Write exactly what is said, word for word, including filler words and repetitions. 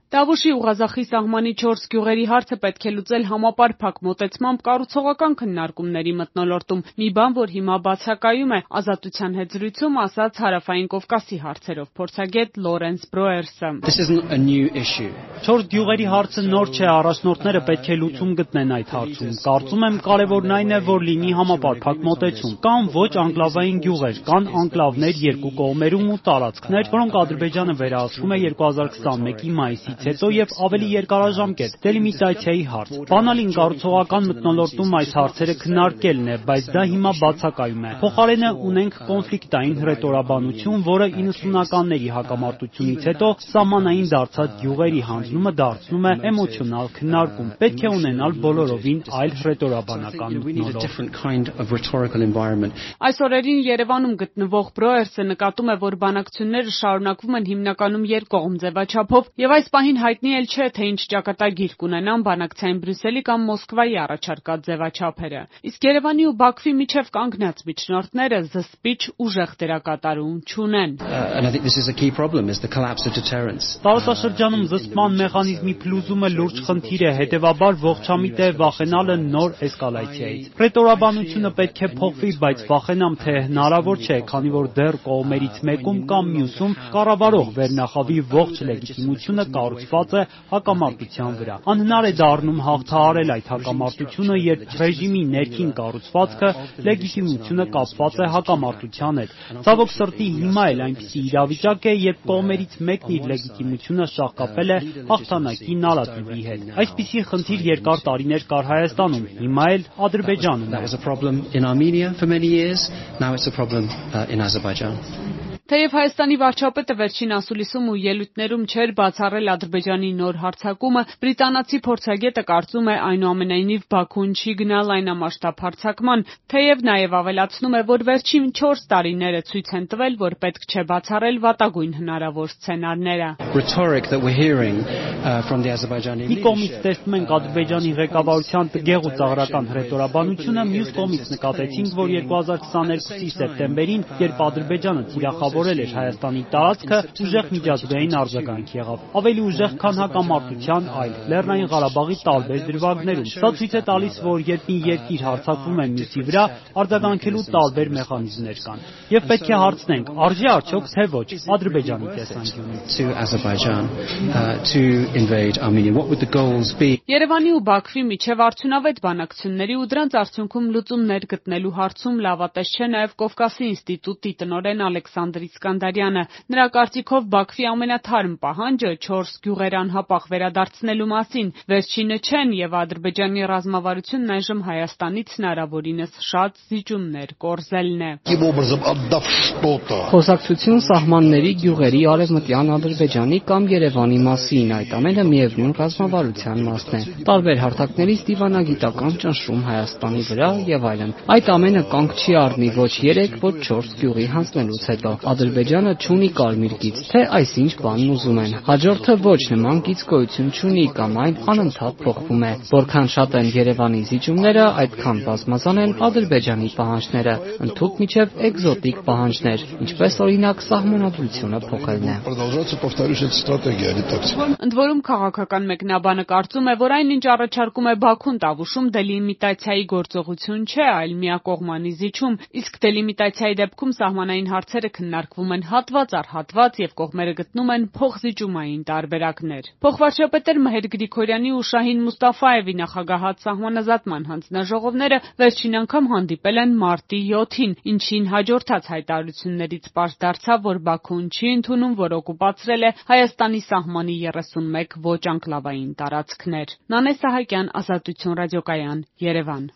Տավուշի ու Ղազախի սահմանի չորս գյուղերի հարցը պետք է լուծել համապարփակ մոտեցմամբ կառուցողական քննարկումների մթնոլորտում, մի բան, որ հիմա բացակայում է, Ազատության հետ զրույցում ասաց Հարավային Կովկասի հարցերով փորձագետ Լորենս Բրոերսը։ Չորս գյուղերի հարցը նոր չէ, առաջնորդները պետք է լուծում գտնեն այդ հարցում։ Կարծում եմ կարևորն այն է, որ լինի համապարփակ մոտեցում։ Կան ոչ անկլավային գյուղեր, կան անկլավներ երկու կողմերում ու տարածքներ, որոնք Ադրբեջանը վերահսկում է երկու հազար քսաներկի մայիսից հետո եւ ավելի երկարաժամկետ դելիմիտացիայի հարց։ Բանալին կառուցողական մթնոլորտում այս հարցերը քննարկելն է, բայց դա հիմա բացակայում է։ Փոխարենը ունենք կոնֆլիկտային հռետորաբանություն, որը իննսունականների հակամարտությունից հետո սահմանային դարձած գյուղերի հանձնումը դարձնում է էմոցիոնալ քննարկում։ Պետք է ունենալ բոլորովին այլ հռետորաբանական մթնոլորտ։ Այս օրերին Երևանում գտնվող Բրոերսը նկատում է, որ բանակցությունները շարունակվում են հիմնականում երկկողմ ձևաչափով եւ այս պահին հայտնի էլ չէ, թե ինչ ճակատագիր կունենան բանակցային Բրյուսելի կամ Մոսկվայի առաջարկած ձևաչափերը։ Իսկ Երևանի ու Բաքվի միջև կանգնած միջնորդները զսպիչ ուժեղ դերակատարում չունեն։ Տարածաշրջանում զսպման մեխանիզմի փլուզումը լուրջ խնդիր է, հետեւաբար ողջամիտ է վախենալը նոր էսկալացիայից։ Հռետորաբանությունը պետք է փոխվի, բայց վախենամ, թե հնարավոր չէ, քանի որ դեռ կողմերից մեկում կամ մյուսում կառավարող վերնախավի ողջ լեգիտիմությունը կառուցված է հակամարտության վրա։ Անհնար է դառնում հաղթահարել այդ հակամարտությունը, երբ ռեժիմի ներքին կառուցվածքը լեգիտիմությունը կապված է հակամարտության հետ։ Ցավոք սրտի հիմա էլ այնպիսի իրավիճակ է, երբ կողմերից մեկն իր լեգիտիմությունը շահկապել է հաղթանակի նարատիվի հետ։ Այսպիսի խնդիր երկար տարիներ կար Հայաստանում, հիմա էլ Ադրբեջանում է։ Թեև Հայաստանի վարչապետը վերջին ասուլիսում ու ելույթներում չէր բացառել Ադրբեջանի նոր հարձակումը, բրիտանացի փորձագետը կարծում է այնուամենայնիվ Բաքուն չի գնա լայնամասշտաբ հարձակման, թեև նաև ավելացնում է, որ վերջին չորս տարիները ցույց են տվել, որ պետք չէ բացառել վատագույն հնարավոր սցենարները։ Մի կողմից տեսնում ենք Ադրբեջանի ղեկավարության տգեղ ու ծաղրական հռետորաբանությունը, մյուս կողմից նկատեցինք, որ երկու հազար քսաներկուի սեպտեմբերին, երբ Ադրբեջանը թիրախավորել էր Հայաստանի տարածքը, ուժեղ միջազգային արձագանք եղավ։ Ավելի ուժեղ, քան հակամարտության այլ Լեռնային Ղարաբաղի տարբեր դրվագներում։ Սա ցույց է տալիս, որ երբ մի երկիր հարձակվում է մյուսի վրա, արձագանքելու տարբեր մեխանիզմներ կան։ Եվ պետք է հարցնենք, արժե արդյոք թե ոչ Ադրբեջանի տեսանկյունից։ Երևանի ու Բաքվի միջև արդյունավետ բանակցությունների ու դրանց արդյունքում լուծումներ գտնելու հարցում լավատես չէ նաև Կովկասի ինստիտուտի տնօրեն Ալեքսանդր Իսկանդարյանը։ Նրա կարծիքով Բաքվի ամենաթարմ պահանջը չորս գյուղեր անհապաղ վերադարձնելու մասին վերջինը չեն եւ Ադրբեջանի ռազմավարությունն այժմ Հայաստանից հնարավորինս շատ զիջումներ կորզելն է։ Խոսակցություն սահմանների գյուղերի արևմտյան Ադրբեջանի կամ Երևանի մասին, այդ ամենը միևնույն ռազմավարության մասն է։ Տարբեր հարթակներից դիվանագիտական ճնշում Հայաստանի վրա եւ այլն։ Այդ ամենը կանգ չի առնի ոչ երեք, ոչ չորս գյուղի հանձնելուց հետո։ Ադրբեջանը չունի կարմիր գիծ, թե այսինչ բանն ուզում են։ Հաջորդը ոչ նման գիծ գոյություն չունի կամ այն անընդհատ փոխվում է։ Որքան շատ են Երևանի զիջումները, այդքան բազմազան են Ադրբեջանի պահանջները, ընդհուպ միջև էկզոտիկ պահանջներ, ինչպես օրինակ սահմանադրությունը փոխելն է։ Ընդ որում քաղաքական մեկնաբանը կարծում է, որ այնինչ առաջարկում է Բաքուն Տավուշում դելիմիտացիայի գործողություն չէ, այլ միակողմանի զիջում, իսկ դելիմիտացիայի դեպքում սահմանային հարցերը քննարկվում են հատված առ հատված եւ կողմերը գտնում են փոխզիջումային տարբերակներ։ Փոխվարչապետեր Մհեր Գրիգորյանի ու Շահին Մուստաֆաևի նախագահած սահմանազատման հանձնաժողովները վերջին անգամ հանդիպել են մարտի յոթին, ինչին հաջորդած հայտարարություններից պարզ դարձավ, որ Բաքուն չի ընդունում, որ օկուպացրել է Հայաստանի սահմանի երեսունմեկ ոչ անկլավային տարածքներ։ Նանե Սահակյան, Ազատություն ռադիոկայան, Երևան։